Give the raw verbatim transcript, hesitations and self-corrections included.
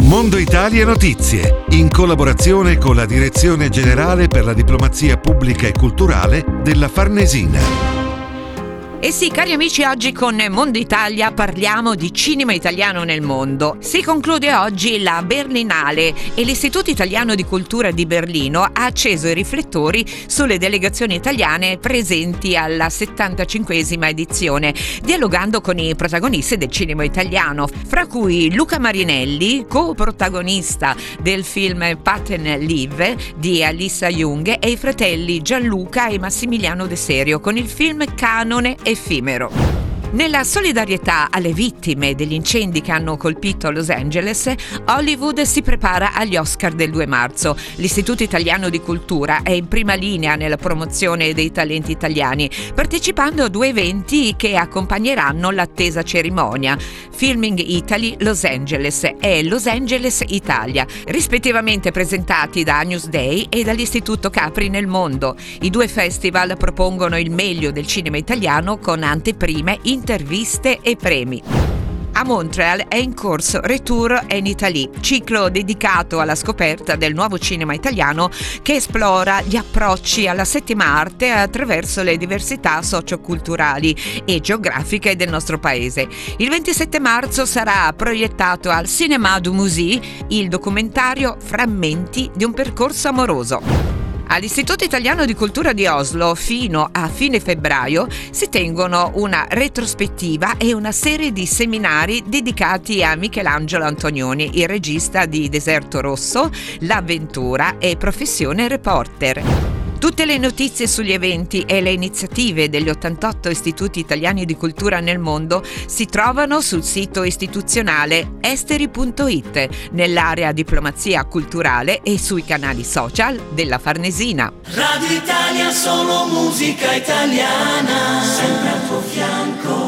Mondo Italia Notizie, in collaborazione con la Direzione Generale per la Diplomazia Pubblica e Culturale della Farnesina. E sì, cari amici, oggi con Mondo Italia parliamo di cinema italiano nel mondo. Si conclude oggi la Berlinale e l'Istituto Italiano di Cultura di Berlino ha acceso i riflettori sulle delegazioni italiane presenti alla settantacinquesima edizione, dialogando con i protagonisti del cinema italiano, fra cui Luca Marinelli, co-protagonista del film Patent Live di Alissa Jung, e i fratelli Gianluca e Massimiliano De Serio con il film Canone effimero. Nella solidarietà alle vittime degli incendi che hanno colpito Los Angeles, Hollywood si prepara agli Oscar del due marzo. L'Istituto Italiano di Cultura è in prima linea nella promozione dei talenti italiani, partecipando a due eventi che accompagneranno l'attesa cerimonia: Filming Italy Los Angeles e Los Angeles Italia, rispettivamente presentati da Agnus Dei e dall'Istituto Capri nel mondo. I due festival propongono il meglio del cinema italiano con anteprime, interviste e premi. A Montreal è in corso Retour en Italie, ciclo dedicato alla scoperta del nuovo cinema italiano che esplora gli approcci alla settima arte attraverso le diversità socioculturali e geografiche del nostro paese. Il ventisette marzo sarà proiettato al Cinéma du Musée il documentario Frammenti di un percorso amoroso. All'Istituto Italiano di Cultura di Oslo, fino a fine febbraio, si tengono una retrospettiva e una serie di seminari dedicati a Michelangelo Antonioni, il regista di Deserto Rosso, L'Avventura e Professione Reporter. Tutte le notizie sugli eventi e le iniziative degli ottantotto istituti italiani di cultura nel mondo si trovano sul sito istituzionale esteri punto it, nell'area diplomazia culturale e sui canali social della Farnesina. Radio Italia, solo musica italiana, sempre al tuo fianco.